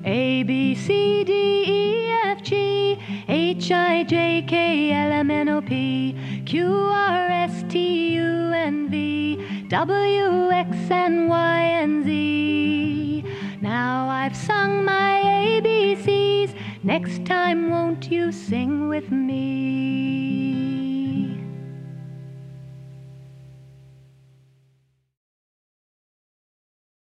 A, B, C, D, E, F, G, H, I, J, K, L, M, N, O, P, Q, R, S, T, U, N, V, W, X, and Y, and Z. Now I've sung my ABCs. Next time, won't you sing with me?